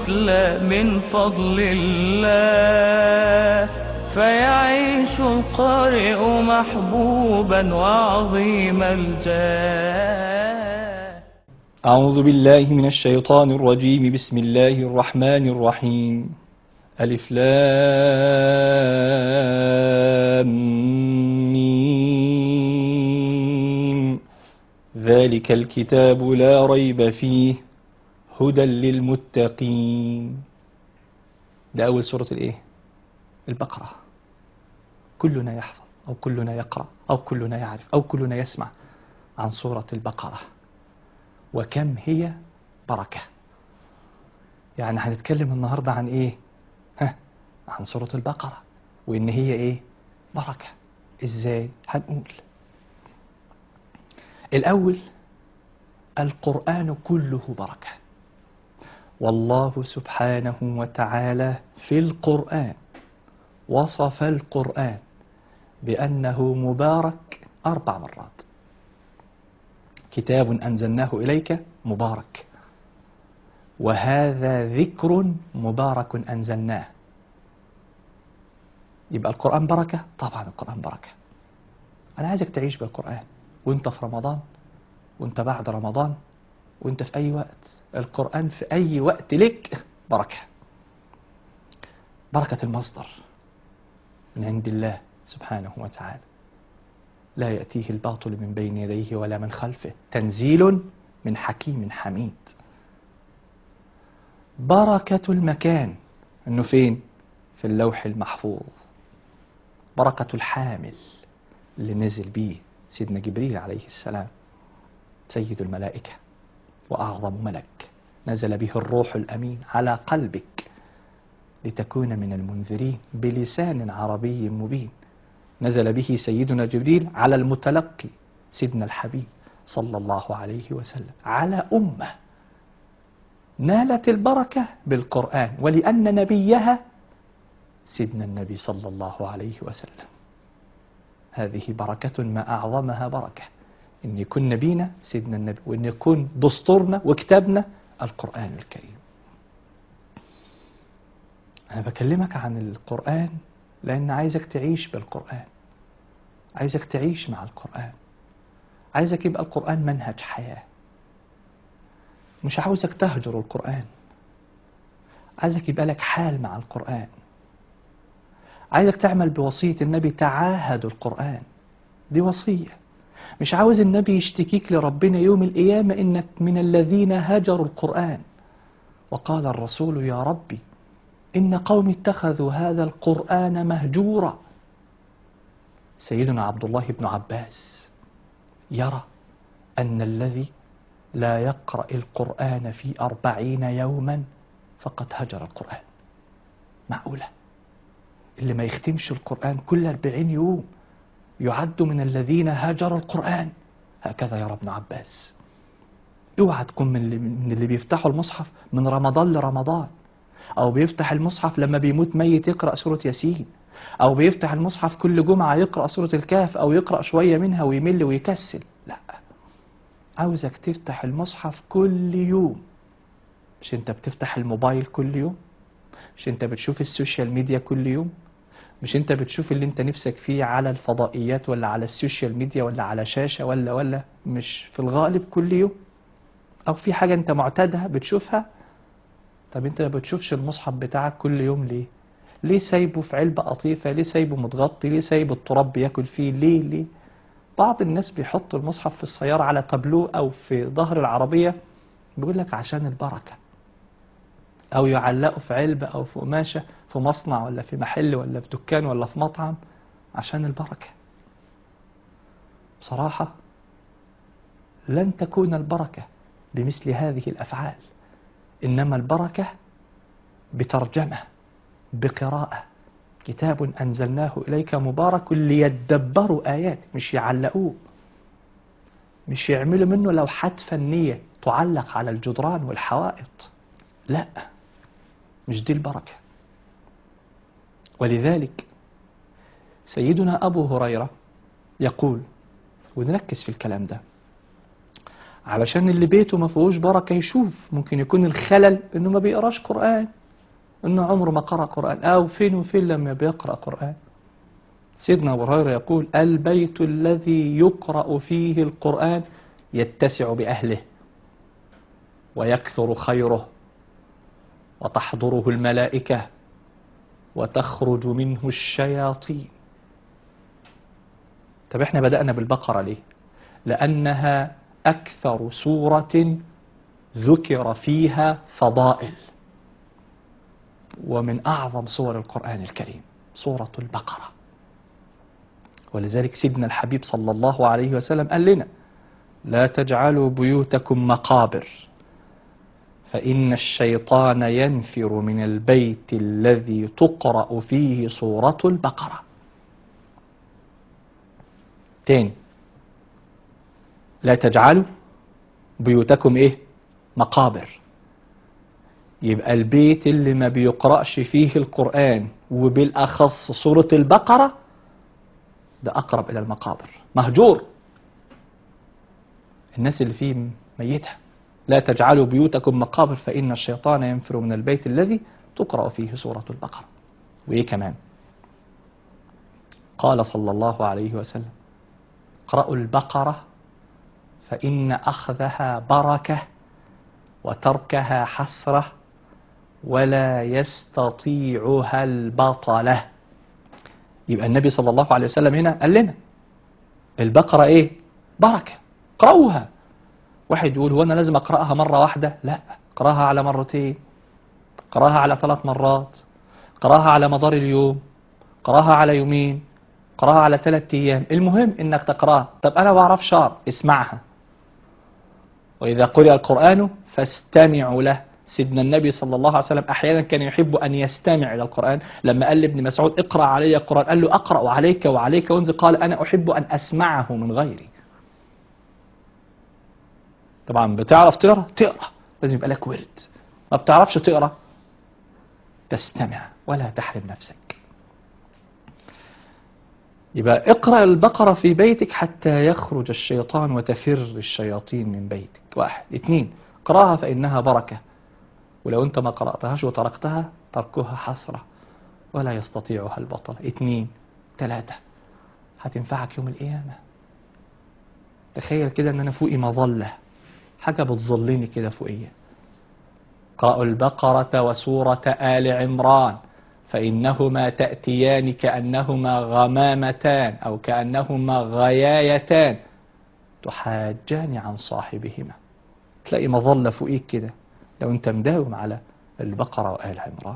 يتلى من فضل الله، فيعيش القارئ محبوبا وعظيم الجاه. أعوذ بالله من الشيطان الرجيم. بسم الله الرحمن الرحيم. ألف لام ميم. ذلك الكتاب لا ريب فيه هدى للمتقين. ده أول سورة الإيه؟ البقرة. كلنا يحفظ أو كلنا يقرأ أو كلنا يعرف أو كلنا يسمع عن سورة البقرة، وكم هي بركة. يعني هنتكلم النهاردة عن إيه؟ عن سورة البقرة، وإن هي إيه؟ بركة. إزاي؟ هنقول الأول القرآن كله بركة، والله سبحانه وتعالى في القرآن وصف القرآن بأنه مبارك 4 مرات. كتاب أنزلناه إليك مبارك، وهذا ذكر مبارك أنزلناه. يبقى القرآن بركة؟ طبعا القرآن بركة. أنا عايزك تعيش بالقرآن وانت في رمضان وانت بعد رمضان وانت في أي وقت. القرآن في أي وقت لك بركة. بركة المصدر من عند الله سبحانه وتعالى، لا يأتيه الباطل من بين يديه ولا من خلفه، تنزيل من حكيم حميد. بركة المكان، انه فين؟ في اللوح المحفوظ. بركة الحامل اللي نزل بيه سيدنا جبريل عليه السلام، سيد الملائكة وأعظم ملك، نزل به الروح الأمين على قلبك لتكون من المنذرين بلسان عربي مبين. نزل به سيدنا جبريل على المتلقي سيدنا الحبيب صلى الله عليه وسلم، على أمة نالت البركة بالقرآن، ولأن نبيها سيدنا النبي صلى الله عليه وسلم. هذه بركة ما أعظمها بركة، إن يكون نبينا سيدنا النبي، وإن يكون دستورنا وكتابنا القرآن الكريم. أنا بكلمك عن القرآن لأن عايزك تعيش بالقرآن، عايزك تعيش مع القرآن، عايزك يبقى القرآن منهج حياة. مش عاوزك تهجر القرآن، عايزك يبقى لك حال مع القرآن. عايزك تعمل بوصية النبي، تعاهد القرآن، دي وصية. مش عاوز النبي يشتكيك لربنا يوم القيامة إنك من الذين هجروا القرآن. وقال الرسول يا ربي إن قوم اتخذوا هذا القرآن مهجورا. سيدنا عبد الله بن عباس يرى أن الذي لا يقرأ القرآن في 40 يوما فقد هجر القرآن. معقولة؟ اللي ما يختمش القرآن كل 40 يوم يعد من الذين هجروا القرآن؟ هكذا يرى ابن عباس. اوعى تكون من اللي بيفتحوا المصحف من رمضان لرمضان، أو بيفتح المصحف لما بيموت ميت يقرأ سورة ياسين، أو بيفتح المصحف كل جمعة يقرأ سورة الكهف، أو يقرأ شوية منها ويمل ويكسل. لا، عاوزك تفتح المصحف كل يوم. مش انت بتفتح الموبايل كل يوم؟ مش انت بتشوف السوشيال ميديا كل يوم؟ مش انت بتشوف اللي انت نفسك فيه على الفضائيات ولا على السوشيال ميديا ولا على شاشة ولا مش في الغالب كل يوم؟ أو في حاجة انت معتادها بتشوفها؟ طب انت ما بتشوفش المصحف بتاعك كل يوم ليه؟ ليه سايبه في علبة قطيفة؟ ليه سايبه متغطي؟ ليه سايبه التراب بياكل فيه؟ ليه؟ بعض الناس بيحطوا المصحف في السيارة على تابلوه أو في ظهر العربية، بيقول لك عشان البركة، أو يعلقوا في علبة أو في قماشة في مصنع ولا في محل ولا في دكان ولا في مطعم عشان البركة. بصراحة لن تكون البركة بمثل هذه الأفعال، إنما البركة بترجمة، بقراءة. كتاب أنزلناه إليك مبارك ليدبروا آيات، مش يعلقوه، مش يعملوا منه لوحات فنية تعلق على الجدران والحوائط. لا، مش دي البركة. ولذلك سيدنا أبو هريرة يقول، ونركز في الكلام ده، علشان اللي بيته ما فيهوش بركة يشوف ممكن يكون الخلل انه ما بيقراش قرآن، انه عمره ما قرأ قرآن، او فين وفين لما بيقرأ قرآن. سيدنا أبو هريرة يقول: البيت الذي يقرأ فيه القرآن يتسع بأهله ويكثر خيره وتحضره الملائكة وتخرج منه الشياطين. طب احنا بدأنا بالبقرة ليه؟ لأنها أكثر سورة ذكر فيها فضائل، ومن أعظم سور القرآن الكريم سورة البقرة. ولذلك سيدنا الحبيب صلى الله عليه وسلم قال لنا: لا تجعلوا بيوتكم مقابر فإن الشيطان ينفر من البيت الذي تقرأ فيه سورة البقرة. تاني: لا تجعلوا بيوتكم ايه؟ مقابر. يبقى البيت اللي ما بيقرأش فيه القرآن وبالأخص سورة البقرة ده أقرب إلى المقابر، مهجور، الناس اللي فيه ميتة. لا تجعلوا بيوتكم مقابر فإن الشيطان ينفر من البيت الذي تقرأ فيه سورة البقرة. وإيه كمان؟ قال صلى الله عليه وسلم: اقرأوا البقرة فإن أخذها بركة وتركها حسرة ولا يستطيعها البطلة. يبقى النبي صلى الله عليه وسلم هنا قال لنا البقرة ايه؟ بركة، اقرأوها. واحد يقول: هو أنا لازم أقرأها مرة واحدة؟ لا، اقرأها على مرتين، اقرأها على 3 مرات، اقرأها على مدار اليوم، اقرأها على يومين، اقرأها على 3 أيام، المهم إنك تقرأها. طب أنا بعرف شعر، اسمعها. وإذا قرئ القرآن فاستمعوا له. سيدنا النبي صلى الله عليه وسلم أحيانا كان يحب أن يستمع إلى القرآن. لما قال لابن مسعود: اقرأ علي القرآن، قال له: أقرأ عليك وعليك أنزل، قال: أنا أحب أن أسمعه من غيري. طبعا بتعرف تقرأ لازم يبقى لك ورد. ما بتعرفش تقرأ تستمع ولا تحرم نفسك. يبقى اقرأ البقرة في بيتك حتى يخرج الشيطان وتفر الشياطين من بيتك. 1. 2. اقرأها فإنها بركة، ولو أنت ما قرأتهاش وتركتها تركها حسرة ولا يستطيعها البطل. 2. 3. هتنفعك يوم القيامة. تخيل كده أن أنا فوقي مظلة، حاجة بتظلني كده فوقية. اقرأوا البقرة وسورة آل عمران فإنهما تأتيان كأنهما غمامتان أو كأنهما غيايتان تحاجان عن صاحبهما. تلاقي مظلة فوقيك كده لو أنت مداوم على البقرة وآل عمران.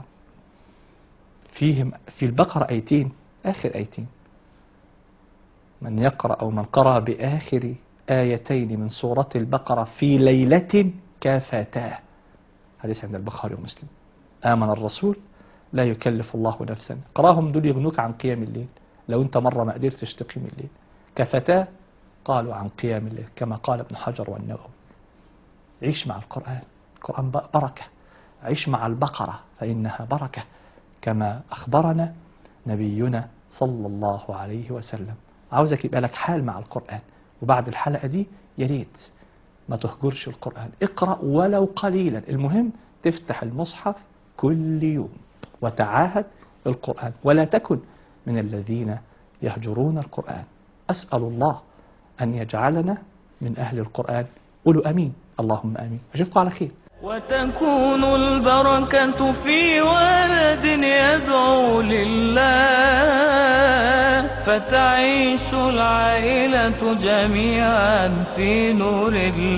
في البقرة آيتين، آخر آيتين: من يقرأ أو من قرأ بآخر آيتين من سورة البقرة في ليلة كافتاه. حديث عند البخاري ومسلم. آمن الرسول لا يكلف الله نفسا. قراهم دول يغنوك عن قيام الليل لو أنت مرة ما قدرتش تقيم الليل. كفتاه قالوا عن قيام الليل كما قال ابن حجر والنووي. عيش مع القرآن، القرآن بركة. عيش مع البقرة فإنها بركة كما أخبرنا نبينا صلى الله عليه وسلم. عاوزك يبقى لك حال مع القرآن. وبعد الحلقة دي يا ريت ما تهجرش القرآن، اقرأ ولو قليلا، المهم تفتح المصحف كل يوم وتعاهد القرآن، ولا تكن من الذين يهجرون القرآن. أسأل الله أن يجعلنا من أهل القرآن. قولوا أمين. اللهم أمين. أشوفكم على خير. وتكون البركة في ولد يدعو لله فتعيش العائلة جميعا في نور الله.